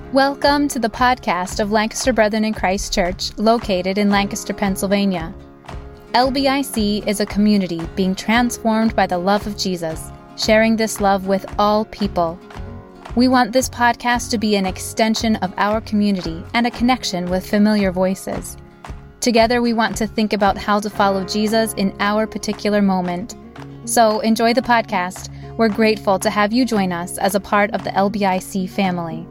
Welcome to the podcast of Lancaster Brethren in Christ Church, located in Lancaster, Pennsylvania. LBIC is a community being transformed by the love of Jesus, sharing this love with all people. We want this podcast to be an extension of our community and a connection with familiar voices. Together, we want to think about how to follow Jesus in our particular moment. So enjoy the podcast. We're grateful to have you join us as a part of the LBIC family.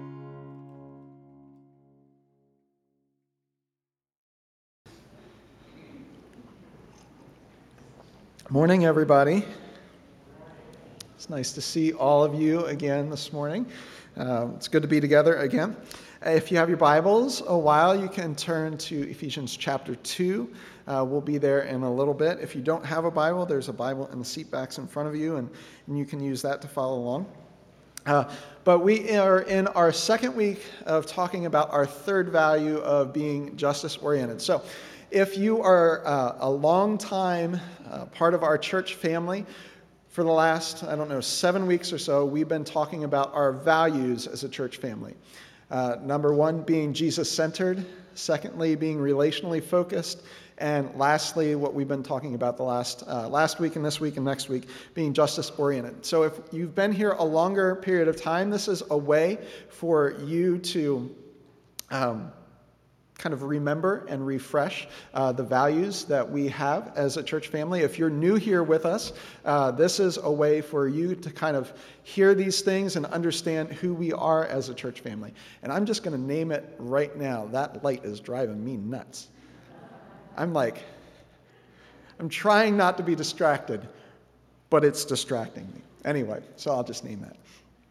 Morning, everybody. It's nice to see all of you again this morning. It's good to be together again. If you have your Bibles a while, you can turn to Ephesians chapter 2. We'll be there in a little bit. If you don't have a Bible, there's a Bible in the seat backs in front of you, and you can use that to follow along. But we are in our second week of talking about our third value of being justice-oriented. So if you are a long time part of our church family, for the last, 7 weeks or so, we've been talking about our values as a church family. Number one, being Jesus-centered. Secondly, being relationally focused. And lastly, what we've been talking about the last week and this week and next week, being justice-oriented. So if you've been here a longer period of time, this is a way for you to kind of remember and refresh the values that we have as a church family. If you're new here with us, this is a way for you to kind of hear these things and understand who we are as a church family. And I'm just going to name it right now. That light is driving me nuts. I'm trying not to be distracted, but it's distracting me. Anyway, so I'll just name that.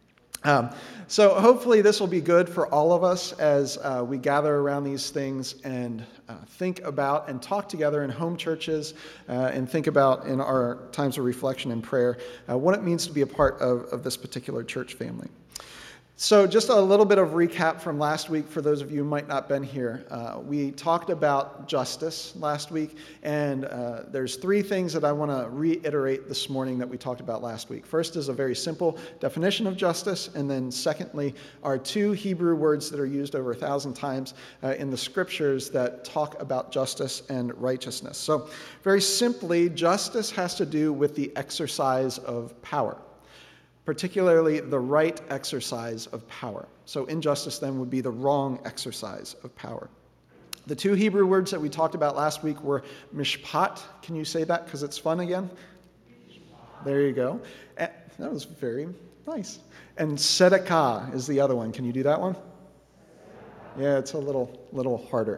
So hopefully this will be good for all of us as we gather around these things and think about and talk together in home churches and think about in our times of reflection and prayer what it means to be a part of this particular church family. So just a little bit of recap from last week for those of you who might not have been here. We talked about justice last week, and there's three things that I want to reiterate this morning that we talked about last week. First is a very simple definition of justice, and then secondly are two Hebrew words that are used over 1,000 times in the scriptures that talk about justice and righteousness. So very simply, justice has to do with the exercise of power, particularly the right exercise of power. So injustice then would be the wrong exercise of power. The two Hebrew words that we talked about last week were mishpat. Can you say that because it's fun again? There you go. That was very nice. And tzedakah is the other one. Can you do that one? Yeah, it's a little harder.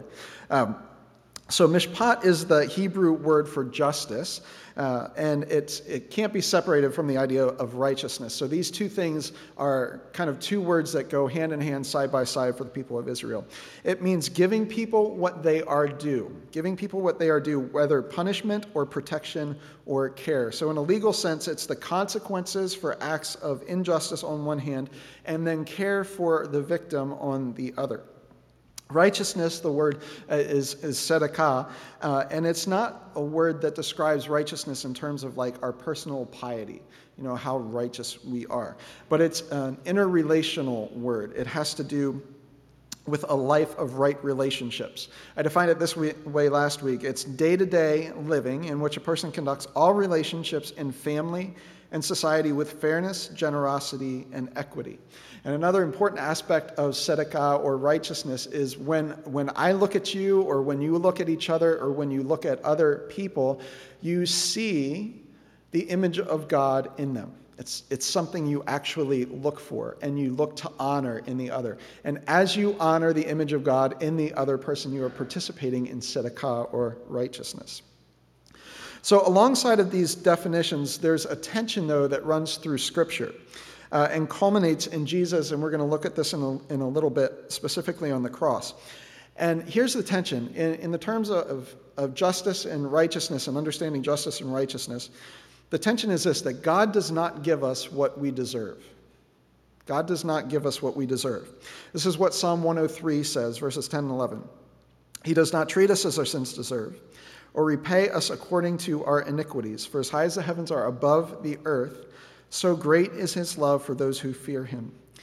So mishpat is the Hebrew word for justice, and it can't be separated from the idea of righteousness. So these two things are kind of two words that go hand in hand, side by side for the people of Israel. It means giving people what they are due, whether punishment or protection or care. So in a legal sense, it's the consequences for acts of injustice on one hand, and then care for the victim on the other. Righteousness, the word is tzedakah, and it's not a word that describes righteousness in terms of like our personal piety, how righteous we are. But it's an interrelational word. It has to do with a life of right relationships. I defined it this way last week. It's day-to-day living in which a person conducts all relationships in family and society with fairness, generosity, and equity. And another important aspect of tzedakah or righteousness is when I look at you, or when you look at each other, or when you look at other people, you see the image of God in them. It's something you actually look for, and you look to honor in the other. And as you honor the image of God in the other person, you are participating in tzedakah or righteousness. So alongside of these definitions, there's a tension, though, that runs through Scripture and culminates in Jesus, and we're going to look at this in a little bit, specifically on the cross. And here's the tension. In the terms of justice and righteousness and understanding justice and righteousness, the tension is this, that God does not give us what we deserve. God does not give us what we deserve. This is what Psalm 103 says, verses 10 and 11. He does not treat us as our sins deserve, or repay us according to our iniquities. For as high as the heavens are above the earth, so great is his love for those who fear him.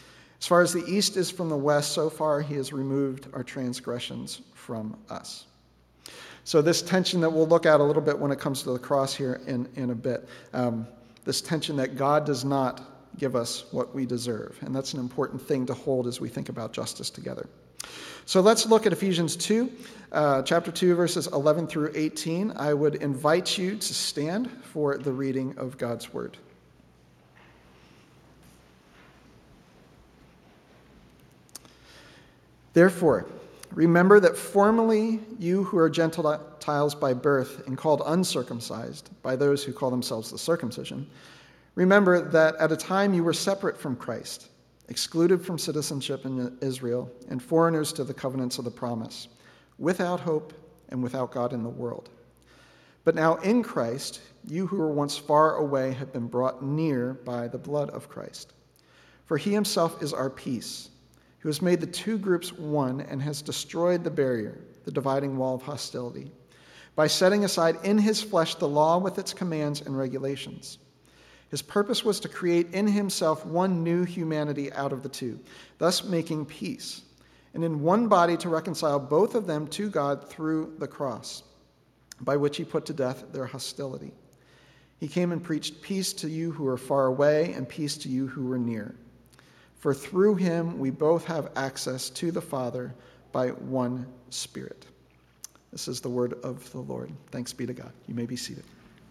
As far as the east is from the west, so far he has removed our transgressions from us. So this tension that we'll look at a little bit when it comes to the cross here in a bit, this tension that God does not give us what we deserve. And that's an important thing to hold as we think about justice together. So let's look at Ephesians 2, chapter 2, verses 11 through 18. I would invite you to stand for the reading of God's word. Therefore, remember that formerly you who are Gentiles by birth and called uncircumcised by those who call themselves the circumcision, remember that at a time you were separate from Christ, excluded from citizenship in Israel, and foreigners to the covenants of the promise, without hope and without God in the world. But now in Christ, you who were once far away have been brought near by the blood of Christ. For he himself is our peace, who has made the two groups one and has destroyed the barrier, the dividing wall of hostility, by setting aside in his flesh the law with its commands and regulations. His purpose was to create in himself one new humanity out of the two, thus making peace, and in one body to reconcile both of them to God through the cross, by which he put to death their hostility. He came and preached peace to you who are far away and peace to you who are near. For through him we both have access to the Father by one Spirit. This is the word of the Lord. Thanks be to God. You may be seated.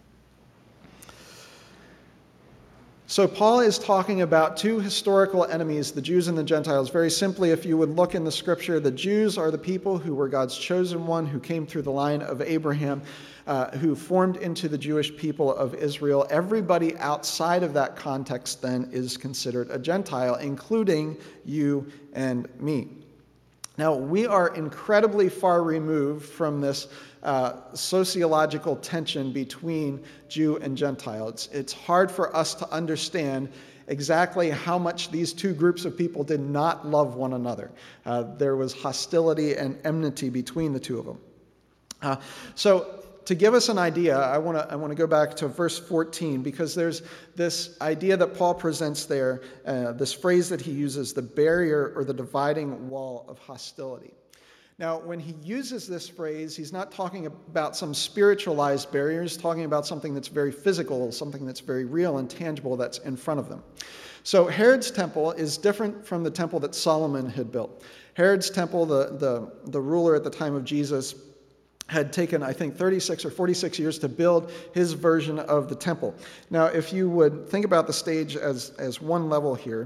So Paul is talking about two historical enemies, the Jews and the Gentiles. Very simply, if you would look in the scripture, the Jews are the people who were God's chosen one, who came through the line of Abraham, who formed into the Jewish people of Israel. Everybody outside of that context then is considered a Gentile, including you and me. Now, we are incredibly far removed from this sociological tension between Jew and Gentile. It's hard for us to understand exactly how much these two groups of people did not love one another. There was hostility and enmity between the two of them. So to give us an idea, I want to go back to verse 14, because there's this idea that Paul presents there, this phrase that he uses, the barrier or the dividing wall of hostility. Now, when he uses this phrase, he's not talking about some spiritualized barrier. He's talking about something that's very physical, something that's very real and tangible that's in front of them. So Herod's temple is different from the temple that Solomon had built. Herod's temple, the ruler at the time of Jesus, had taken, I think, 36 or 46 years to build his version of the temple. Now, if you would think about the stage as one level here,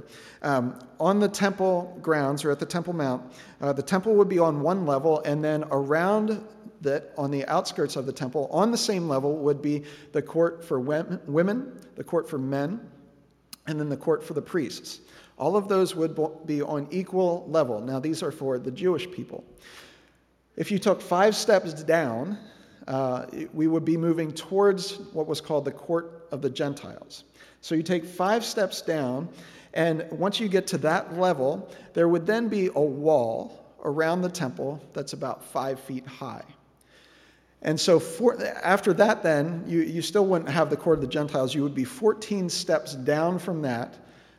on the temple grounds or at the Temple Mount, the temple would be on one level, and then around that, on the outskirts of the temple, on the same level would be the court for women, the court for men, and then the court for the priests. All of those would be on equal level. Now, these are for the Jewish people. If you took 5 steps down, we would be moving towards what was called the court of the Gentiles. So you take 5 steps down, and once you get to that level, there would then be a wall around the temple that's about 5 feet high. And so after that then, you still wouldn't have the court of the Gentiles. You would be 14 steps down from that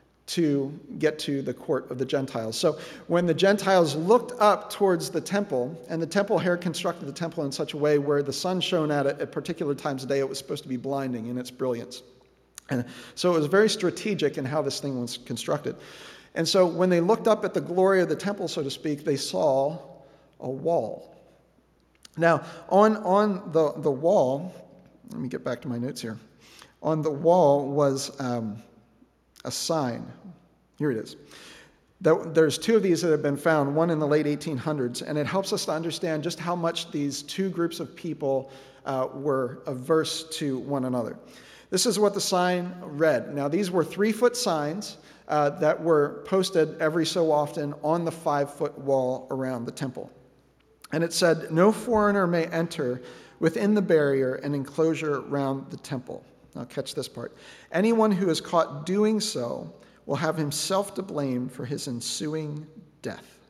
to get to the court of the Gentiles. So when the Gentiles looked up towards the temple, and the temple, Herod constructed the temple in such a way where the sun shone at it at particular times of day, it was supposed to be blinding in its brilliance. And so it was very strategic in how this thing was constructed. And so when they looked up at the glory of the temple, so to speak, they saw a wall. Now, on the wall, let me get back to my notes here. On the wall was a sign. Here it is. There's 2 of these that have been found, one in the late 1800s, and it helps us to understand just how much these 2 groups of people were averse to one another. This is what the sign read. Now, these were 3-foot signs that were posted every so often on the 5-foot wall around the temple. And it said, "No foreigner may enter within the barrier and enclosure round the temple." Now catch this part. "Anyone who is caught doing so will have himself to blame for his ensuing death."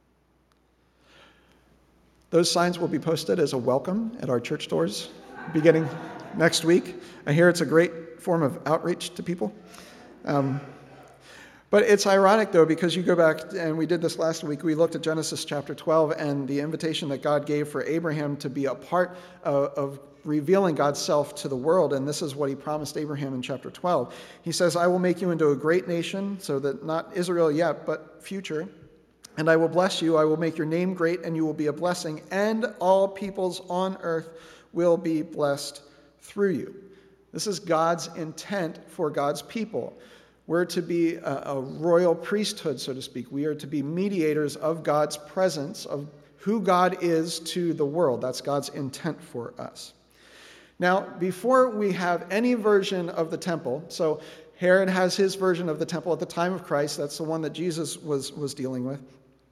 Those signs will be posted as a welcome at our church doors beginning next week. I hear it's a great form of outreach to people. But it's ironic, though, because you go back, and we did this last week, we looked at Genesis chapter 12 and the invitation that God gave for Abraham to be a part of revealing God's self to the world, and this is what he promised Abraham in chapter 12. He says, I will make you into a great nation, so that not Israel yet, but future, and I will bless you, I will make your name great, and you will be a blessing, and all peoples on earth will be blessed through you. This is God's intent for God's people. We're to be a royal priesthood, so to speak. We are to be mediators of God's presence, of who God is to the world. That's God's intent for us. Now, before we have any version of the temple, so Herod has his version of the temple at the time of Christ. That's the one that Jesus was dealing with.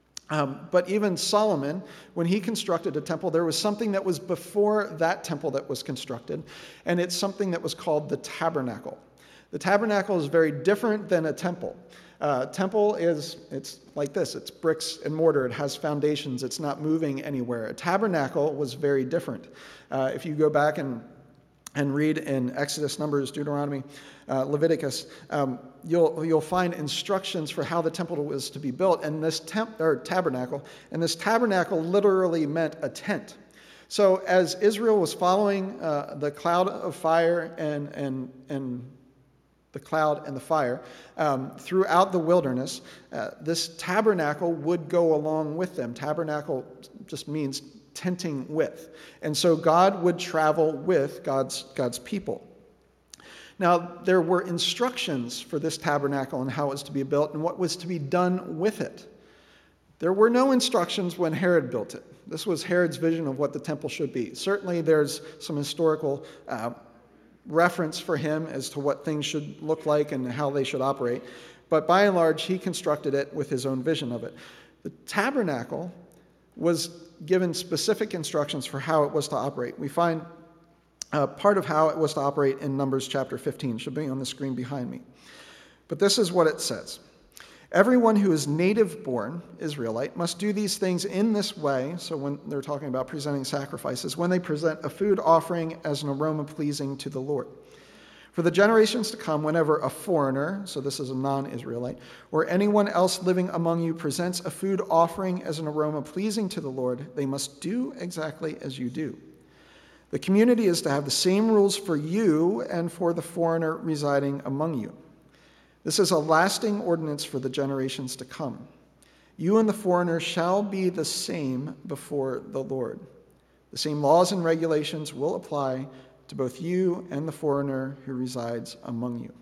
But even Solomon, when he constructed a temple, there was something that was before that temple that was constructed, and it's something that was called the tabernacle. The tabernacle is very different than a temple. Temple it's like this. It's bricks and mortar. It has foundations. It's not moving anywhere. A tabernacle was very different. If you go back and read in Exodus, Numbers, Deuteronomy, Leviticus, you'll find instructions for how the temple was to be built. And this tabernacle, and this tabernacle literally meant a tent. So as Israel was following the cloud of fire and the cloud and the fire throughout the wilderness, this tabernacle would go along with them. Tabernacle just means tenting with. And so God would travel with God's people. Now, there were instructions for this tabernacle and how it was to be built and what was to be done with it. There were no instructions when Herod built it. This was Herod's vision of what the temple should be. Certainly there's some historical reference for him as to what things should look like and how they should operate. But by and large, he constructed it with his own vision of it. The tabernacle was given specific instructions for how it was to operate. We find part of how it was to operate in Numbers chapter 15. It should be on the screen behind me. But this is what it says. Everyone who is native-born Israelite must do these things in this way. So when they're talking about presenting sacrifices, when they present a food offering as an aroma pleasing to the Lord. For the generations to come, whenever a foreigner, so this is a non-Israelite, or anyone else living among you presents a food offering as an aroma pleasing to the Lord, they must do exactly as you do. The community is to have the same rules for you and for the foreigner residing among you. This is a lasting ordinance for the generations to come. You and the foreigner shall be the same before the Lord. The same laws and regulations will apply to both you and the foreigner who resides among you.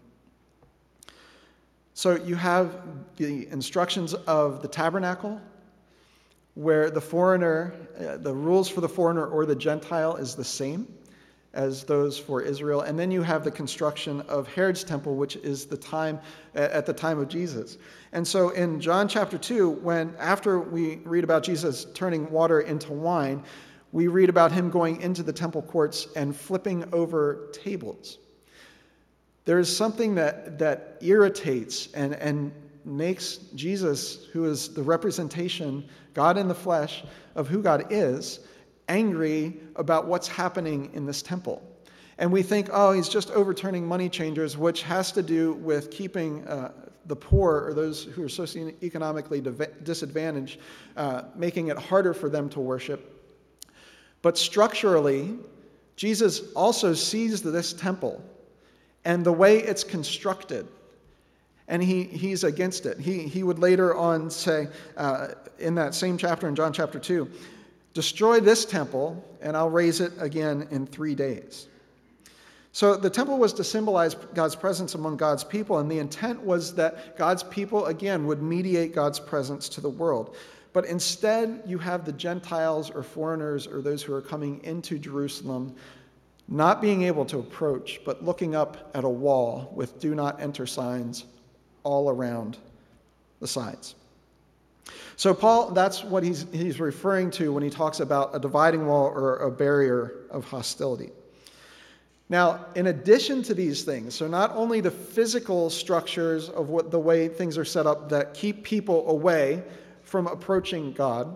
So you have the instructions of the tabernacle, where the foreigner, the rules for the foreigner or the Gentile is the same as those for Israel. And then you have the construction of Herod's temple, which is at the time of Jesus. And so in John chapter 2, after we read about Jesus turning water into wine, we read about him going into the temple courts and flipping over tables. There is something that irritates and makes Jesus, who is the representation, God in the flesh, of who God is, angry about what's happening in this temple. And we think, he's just overturning money changers, which has to do with keeping the poor or those who are socioeconomically disadvantaged, making it harder for them to worship. But structurally, Jesus also sees this temple and the way it's constructed, and he's against it. He would later on say, in that same chapter in John chapter 2, destroy this temple, and I'll raise it again in 3 days. So the temple was to symbolize God's presence among God's people, and the intent was that God's people, again, would mediate God's presence to the world. But instead, you have the Gentiles or foreigners or those who are coming into Jerusalem not being able to approach, but looking up at a wall with do not enter signs all around the sides. So Paul, that's what he's referring to when he talks about a dividing wall or a barrier of hostility. Now, in addition to these things, so not only the physical structures of the way things are set up that keep people away from approaching God,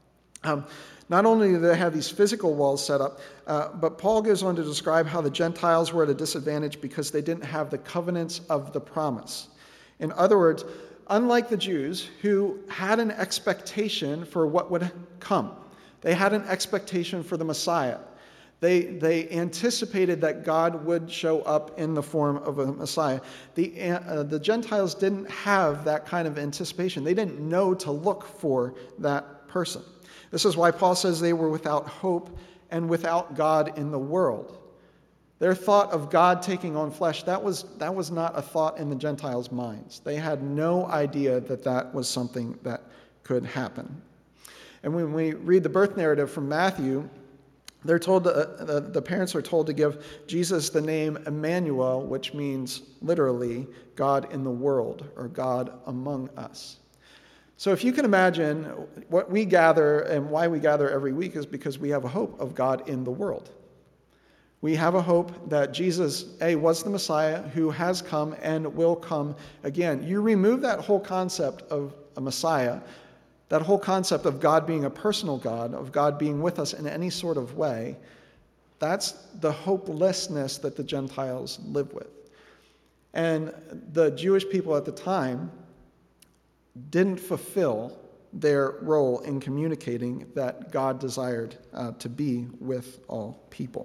not only do they have these physical walls set up, but Paul goes on to describe how the Gentiles were at a disadvantage because they didn't have the covenants of the promise. In other words, unlike the Jews who had an expectation for what would come. They had an expectation for the Messiah. They anticipated that God would show up in the form of a Messiah. The Gentiles didn't have that kind of anticipation. They didn't know to look for that person. This is why Paul says they were without hope and without God in the world. Their thought of God taking on flesh, that was not a thought in the Gentiles' minds. They had no idea that that was something that could happen. And when we read the birth narrative from Matthew, they're told the parents are told to give Jesus the name Emmanuel, which means literally God in the world, or God among us. So if you can imagine, what we gather and why we gather every week is because we have a hope of God in the world. We have a hope that Jesus, was the Messiah who has come and will come again. You remove that whole concept of a Messiah, that whole concept of God being a personal God, of God being with us in any sort of way, that's the hopelessness that the Gentiles live with. And the Jewish people at the time didn't fulfill their role in communicating that God desired to be with all people.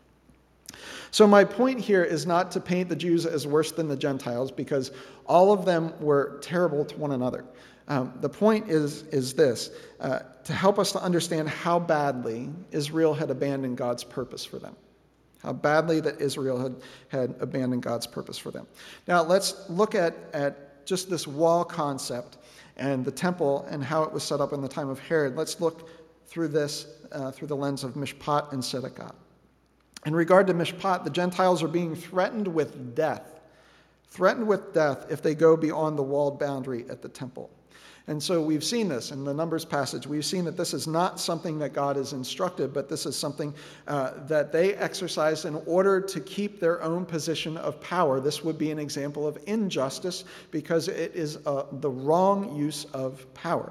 So my point here is not to paint the Jews as worse than the Gentiles, because all of them were terrible to one another. The point is this, to help us to understand how badly Israel had abandoned God's purpose for them. How badly that Israel had abandoned God's purpose for them. Now let's look at just this wall concept and the temple and how it was set up in the time of Herod. Let's look through this through the lens of Mishpat and Tzedakah. In regard to Mishpat, the Gentiles are being threatened with death if they go beyond the walled boundary at the temple. And so we've seen this in the Numbers passage. We've seen that this is not something that God has instructed, but this is something that they exercised in order to keep their own position of power. This would be an example of injustice because it is the wrong use of power.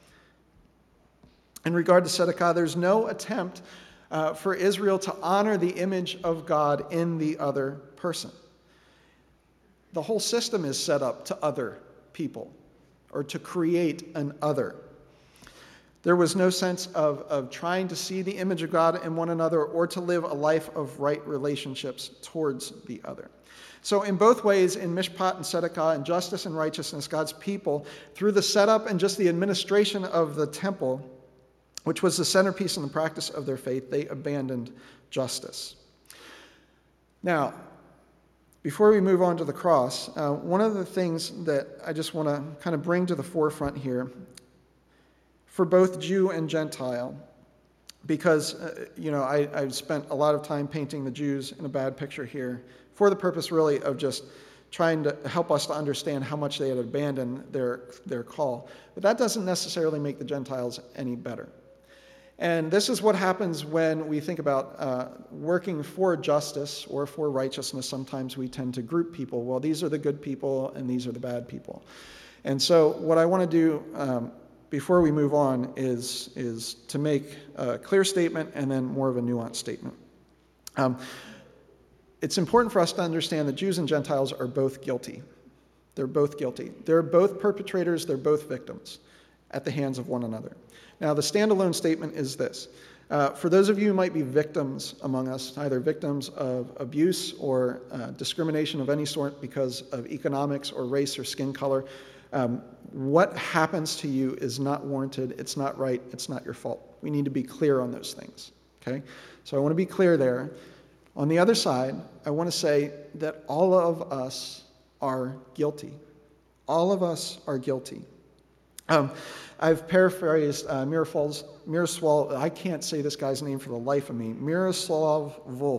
In regard to Tzedakah, there's no attempt for Israel to honor the image of God in the other person. The whole system is set up to other people, or to create an other. There was no sense of trying to see the image of God in one another or to live a life of right relationships towards the other. So in both ways, in Mishpat and Tzedakah, in justice and righteousness, God's people, through the setup and just the administration of the temple, which was the centerpiece in the practice of their faith, they abandoned justice. Now, before we move on to the cross, one of the things that I just want to kind of bring to the forefront here, for both Jew and Gentile, because, I've spent a lot of time painting the Jews in a bad picture here, for the purpose really of just trying to help us to understand how much they had abandoned their call. But that doesn't necessarily make the Gentiles any better. And this is what happens when we think about working for justice or for righteousness. Sometimes we tend to group people. Well, these are the good people and these are the bad people. And so what I want to do before we move on is to make a clear statement and then more of a nuanced statement. It's important for us to understand that Jews and Gentiles are both guilty. They're both guilty. They're both perpetrators. They're both victims at the hands of one another. Now, the standalone statement is this. For those of you who might be victims among us, either victims of abuse or discrimination of any sort because of economics or race or skin color, what happens to you is not warranted, it's not right, it's not your fault. We need to be clear on those things, okay? So I want to be clear there. On the other side, I want to say that all of us are guilty. All of us are guilty. I've paraphrased Miroslav, I can't say this guy's name for the life of me, Miroslav Volf,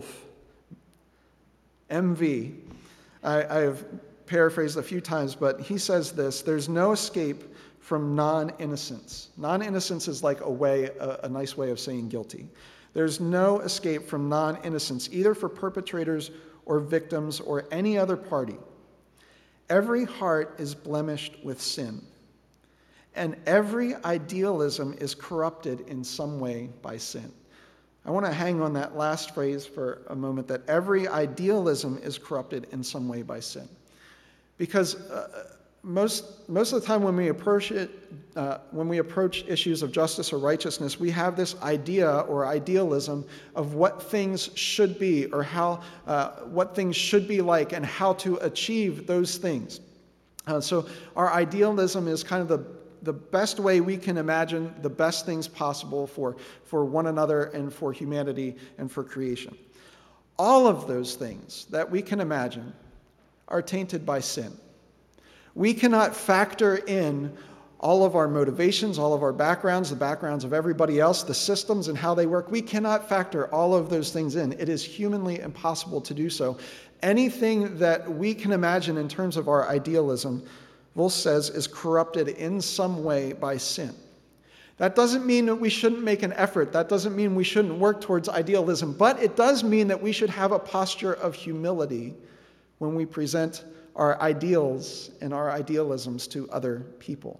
MV. I've paraphrased a few times, but he says this: there's no escape from non-innocence. Non-innocence is like a nice way of saying guilty. There's no escape from non-innocence, either for perpetrators or victims or any other party. Every heart is blemished with sin. And every idealism is corrupted in some way by sin. I want to hang on that last phrase for a moment, that every idealism is corrupted in some way by sin. Because most of the time when we approach issues of justice or righteousness, we have this idea or idealism of what things should be, or how what things should be like, and how to achieve those things. So our idealism is kind of the best way we can imagine the best things possible for one another and for humanity and for creation. All of those things that we can imagine are tainted by sin. We cannot factor in all of our motivations, all of our backgrounds, the backgrounds of everybody else, the systems and how they work. We cannot factor all of those things in. It is humanly impossible to do so. Anything that we can imagine in terms of our idealism, Wolf says, is corrupted in some way by sin. That doesn't mean that we shouldn't make an effort. That doesn't mean we shouldn't work towards idealism. But it does mean that we should have a posture of humility when we present our ideals and our idealisms to other people.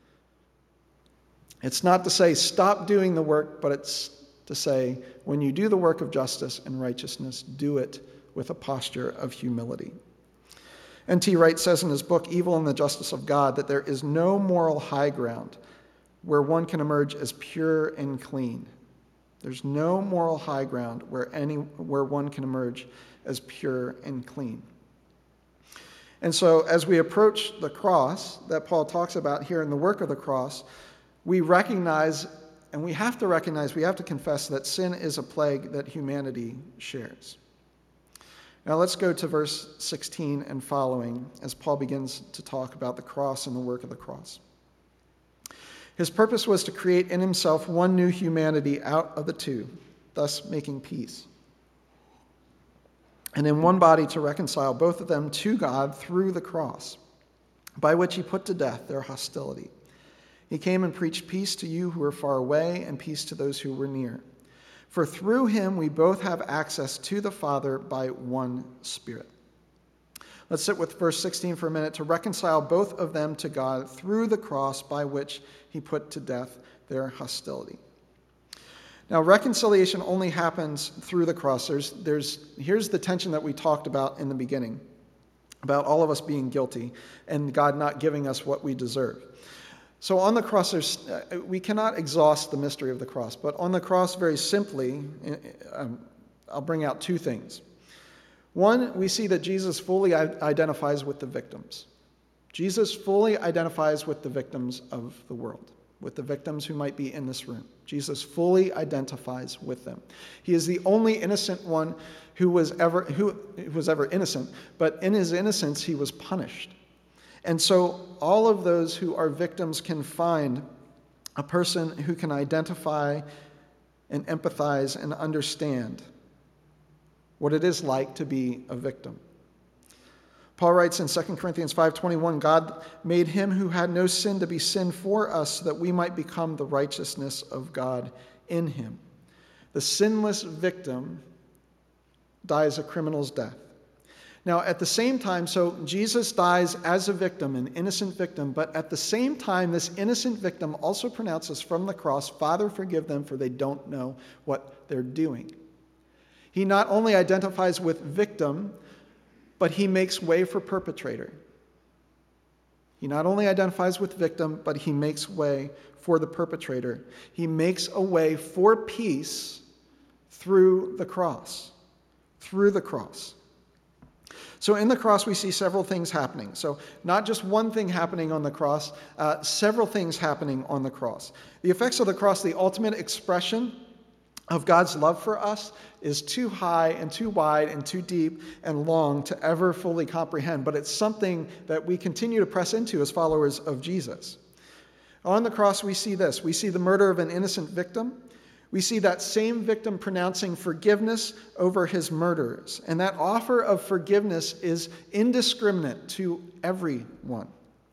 It's not to say stop doing the work, but it's to say when you do the work of justice and righteousness, do it with a posture of humility. N.T. Wright says in his book, Evil and the Justice of God, that there is no moral high ground where one can emerge as pure and clean. There's no moral high ground where one can emerge as pure and clean. And so as we approach the cross that Paul talks about here in the work of the cross, we recognize, and we have to confess that sin is a plague that humanity shares. Now let's go to verse 16 and following as Paul begins to talk about the cross and the work of the cross. His purpose was to create in himself one new humanity out of the two, thus making peace, and in one body to reconcile both of them to God through the cross, by which he put to death their hostility. He came and preached peace to you who were far away and peace to those who were near. For through him we both have access to the Father by one Spirit. Let's sit with verse 16 for a minute. To reconcile both of them to God through the cross, by which he put to death their hostility. Now, reconciliation only happens through the cross. Here's the tension that we talked about in the beginning, about all of us being guilty and God not giving us what we deserve. So on the cross, we cannot exhaust the mystery of the cross, but on the cross, very simply, I'll bring out two things. One, we see that Jesus fully identifies with the victims. Jesus fully identifies with the victims of the world, with the victims who might be in this room. Jesus fully identifies with them. He is the only innocent one who was ever innocent, but in his innocence he was punished. And so all of those who are victims can find a person who can identify and empathize and understand what it is like to be a victim. Paul writes in 2 Corinthians 5:21, God made him who had no sin to be sin for us so that we might become the righteousness of God in him. The sinless victim dies a criminal's death. Now, at the same time, so Jesus dies as a victim, an innocent victim, but at the same time, this innocent victim also pronounces from the cross, Father, forgive them, for they don't know what they're doing. He not only identifies with victim, but he makes way for perpetrator. He not only identifies with victim, but he makes way for the perpetrator. He makes a way for peace through the cross. Through the cross. So in the cross, we see several things happening. So not just one thing happening on the cross, several things happening on the cross. The effects of the cross, the ultimate expression of God's love for us, is too high and too wide and too deep and long to ever fully comprehend, but it's something that we continue to press into as followers of Jesus. On the cross, we see this. We see the murder of an innocent victim. We see that same victim pronouncing forgiveness over his murderers. And that offer of forgiveness is indiscriminate to everyone.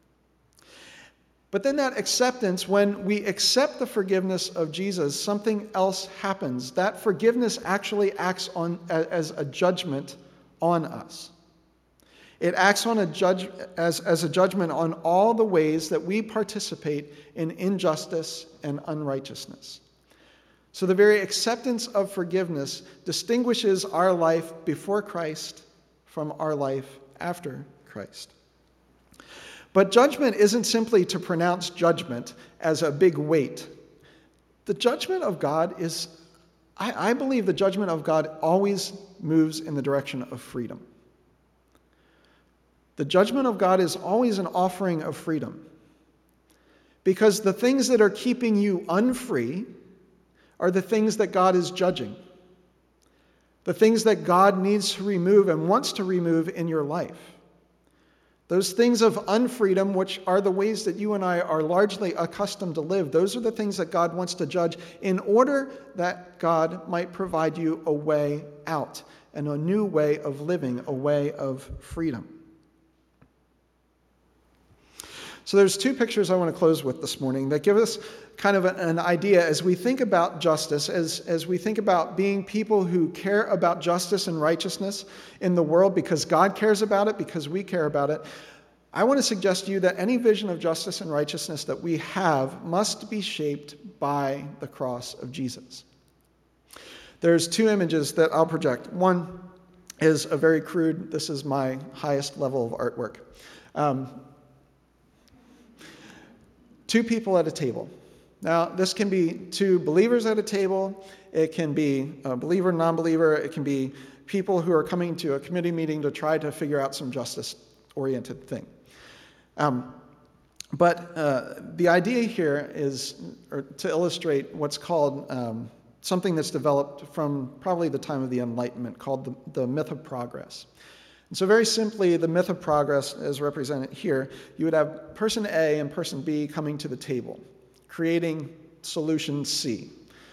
But then that acceptance, when we accept the forgiveness of Jesus, something else happens. That forgiveness actually acts as a judgment on us. It acts on as a judgment on all the ways that we participate in injustice and unrighteousness. So the very acceptance of forgiveness distinguishes our life before Christ from our life after Christ. But judgment isn't simply to pronounce judgment as a big weight. The judgment of God is, I believe the judgment of God always moves in the direction of freedom. The judgment of God is always an offering of freedom. Because the things that are keeping you unfree are the things that God is judging. The things that God needs to remove and wants to remove in your life. Those things of unfreedom, which are the ways that you and I are largely accustomed to live, those are the things that God wants to judge in order that God might provide you a way out and a new way of living, a way of freedom. So there's two pictures I want to close with this morning that give us kind of an idea as we think about justice, as we think about being people who care about justice and righteousness in the world because God cares about it, because we care about it. I want to suggest to you that any vision of justice and righteousness that we have must be shaped by the cross of Jesus. There's two images that I'll project. One is a very crude, this is my highest level of artwork. Two people at a table. Now, this can be two believers at a table. It can be a believer, non-believer. It can be people who are coming to a committee meeting to try to figure out some justice-oriented thing. But the idea here is to illustrate what's called something that's developed from probably the time of the Enlightenment called the myth of progress. And so very simply, the myth of progress is represented here. You would have person A and person B coming to the table, creating solution C.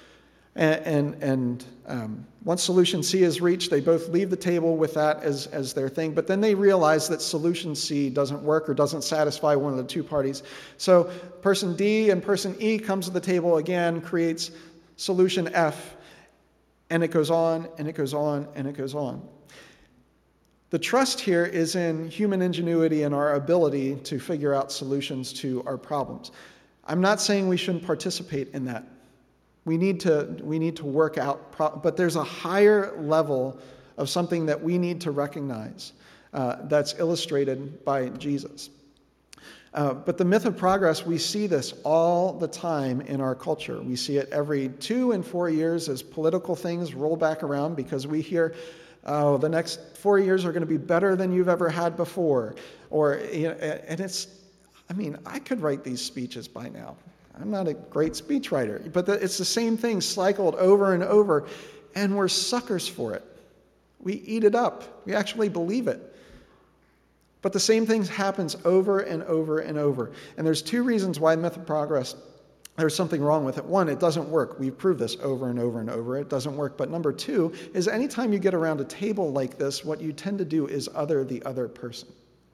And once solution C is reached, they both leave the table with that as their thing, but then they realize that solution C doesn't work or doesn't satisfy one of the two parties. So person D and person E comes to the table again, creates solution F, and it goes on, and it goes on, and it goes on. The trust here is in human ingenuity and our ability to figure out solutions to our problems. I'm not saying we shouldn't participate in that. We need to work out, but there's a higher level of something that we need to recognize that's illustrated by Jesus. But the myth of progress, we see this all the time in our culture. We see it every 2 and 4 years as political things roll back around because we hear, oh, the next 4 years are going to be better than you've ever had before. Or, and it's, I could write these speeches by now. I'm not a great speechwriter, but it's the same thing cycled over and over, and we're suckers for it. We eat it up. We actually believe it. But the same thing happens over and over and over. And there's two reasons why myth of progress, there's something wrong with it. One, it doesn't work. We've proved this over and over and over. It doesn't work. But number two is anytime you get around a table like this, what you tend to do is other the other person.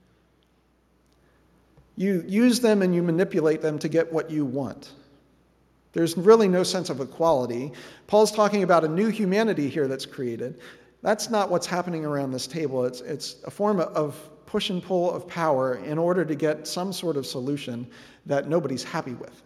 You use them and you manipulate them to get what you want. There's really no sense of equality. Paul's talking about a new humanity here that's created. That's not what's happening around this table. It's a form of push and pull of power in order to get some sort of solution that nobody's happy with.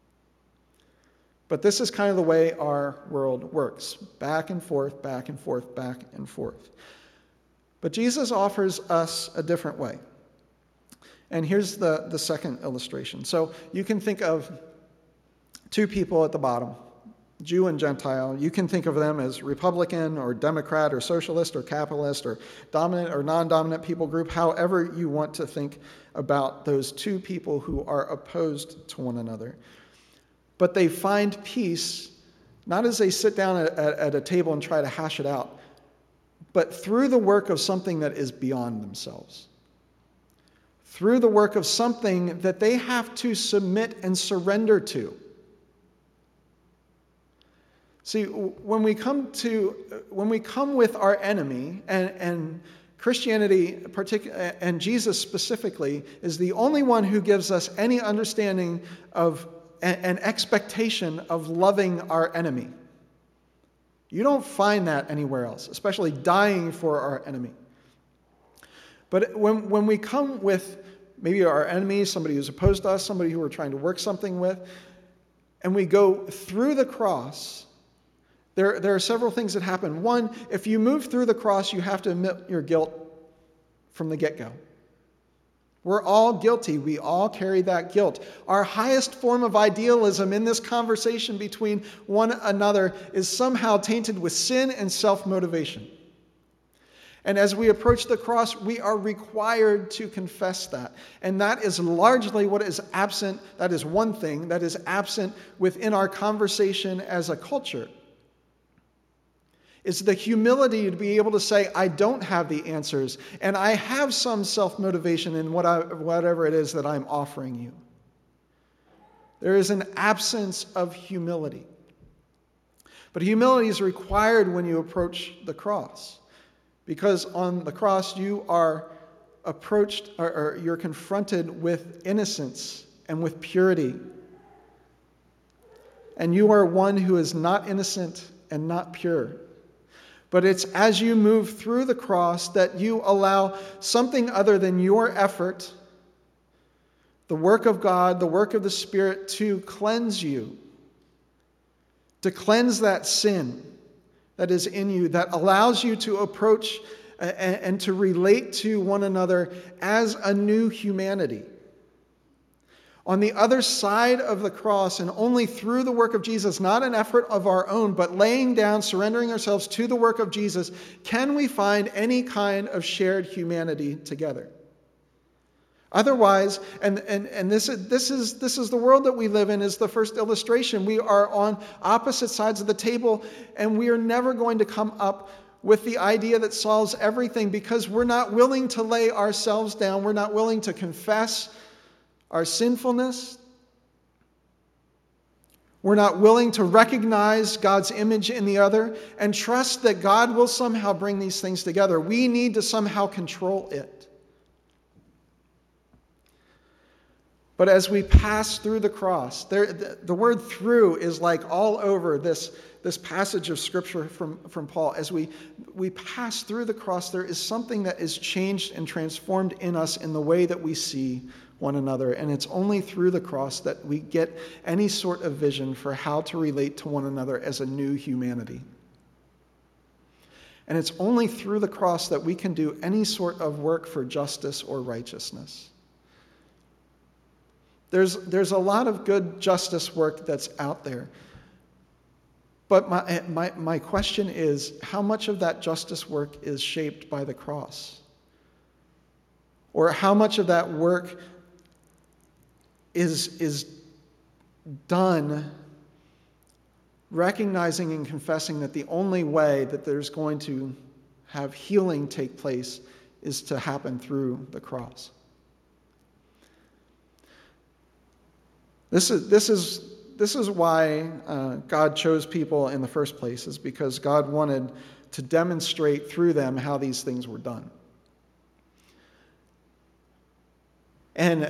But this is kind of the way our world works. Back and forth, back and forth, back and forth. But Jesus offers us a different way. And here's the second illustration. So you can think of two people at the bottom, Jew and Gentile. You can think of them as Republican or Democrat or socialist or capitalist or dominant or non-dominant people group, however you want to think about those two people who are opposed to one another. But they find peace, not as they sit down at a table and try to hash it out, but through the work of something that is beyond themselves. Through the work of something that they have to submit and surrender to. See, when we come with our enemy, and Christianity, and Jesus specifically, is the only one who gives us any understanding of an expectation of loving our enemy. You don't find that anywhere else, especially dying for our enemy. But when we come with maybe our enemy, somebody who's opposed to us, somebody who we're trying to work something with, and we go through the cross, there are several things that happen. One, if you move through the cross, you have to admit your guilt from the get-go. We're all guilty. We all carry that guilt. Our highest form of idealism in this conversation between one another is somehow tainted with sin and self-motivation. And as we approach the cross, we are required to confess that. And that is largely what is absent. That is one thing that is absent within our conversation as a culture. It's the humility to be able to say, I don't have the answers, and I have some self-motivation in whatever it is that I'm offering you. There is an absence of humility. But humility is required when you approach the cross, because on the cross you are approached, or you're confronted with innocence and with purity. And you are one who is not innocent and not pure. But it's as you move through the cross that you allow something other than your effort, the work of God, the work of the Spirit, to cleanse you, to cleanse that sin that is in you, that allows you to approach and to relate to one another as a new humanity. On the other side of the cross, and only through the work of Jesus, not an effort of our own, but laying down, surrendering ourselves to the work of Jesus, can we find any kind of shared humanity together. Otherwise, and this is the world that we live in, is the first illustration. We are on opposite sides of the table, and we are never going to come up with the idea that solves everything, because we're not willing to lay ourselves down. We're not willing to confess our sinfulness. We're not willing to recognize God's image in the other and trust that God will somehow bring these things together. We need to somehow control it. But as we pass through the cross, the word "through" is like all over this passage of Scripture from Paul. As we pass through the cross, there is something that is changed and transformed in us in the way that we see one another. And it's only through the cross that we get any sort of vision for how to relate to one another as a new humanity. And it's only through the cross that we can do any sort of work for justice or righteousness. There's a lot of good justice work that's out there. But my question is, how much of that justice work is shaped by the cross? Or how much of that work is done recognizing and confessing that the only way that there's going to have healing take place is to happen through the cross? This is why God chose people in the first place, is because God wanted to demonstrate through them how these things were done. And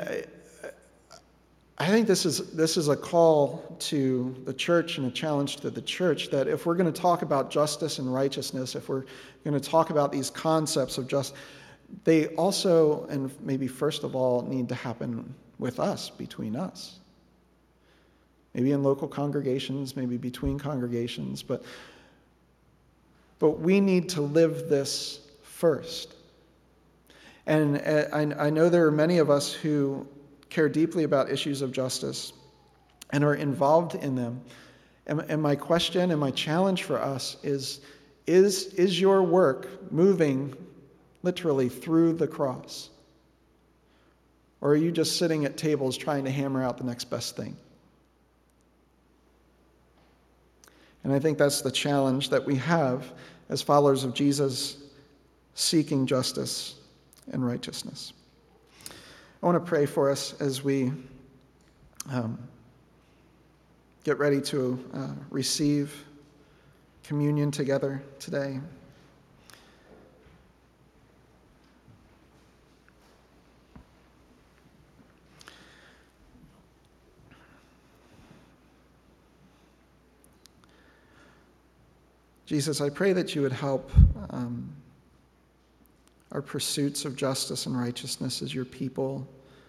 I think this is a call to the church and a challenge to the church, that if we're going to talk about justice and righteousness, if we're going to talk about these concepts of justice, they also, and maybe first of all, need to happen with us, between us. Maybe in local congregations, maybe between congregations, but we need to live this first. And I know there are many of us who care deeply about issues of justice and are involved in them. And my question and my challenge for us is your work moving literally through the cross? Or are you just sitting at tables trying to hammer out the next best thing? And I think that's the challenge that we have as followers of Jesus, seeking justice and righteousness. I want to pray for us as we get ready to receive communion together today. Jesus, I pray that you would help our pursuits of justice and righteousness as your people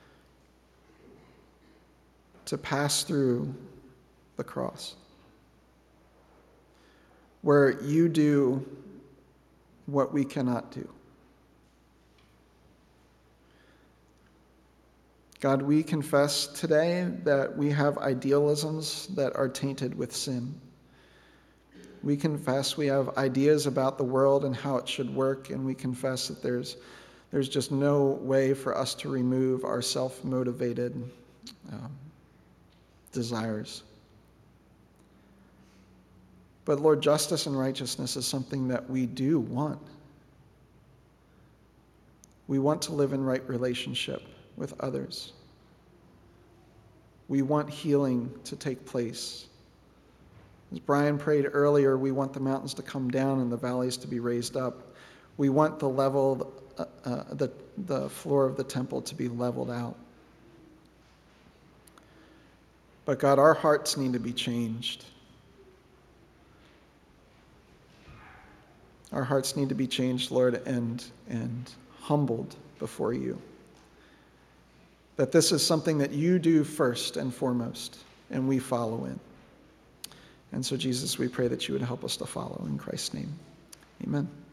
to pass through the cross, where you do what we cannot do. God, we confess today that we have idealisms that are tainted with sin. We confess we have ideas about the world and how it should work, and we confess that there's just no way for us to remove our self-motivated desires. But Lord, justice and righteousness is something that we do want. We want to live in right relationship with others. We want healing to take place. As Brian prayed earlier, we want the mountains to come down and the valleys to be raised up. We want the floor of the temple to be leveled out. But God, our hearts need to be changed. Our hearts need to be changed, Lord, and humbled before you. That this is something that you do first and foremost, and we follow in. And so, Jesus, we pray that you would help us to follow. In Christ's name, amen.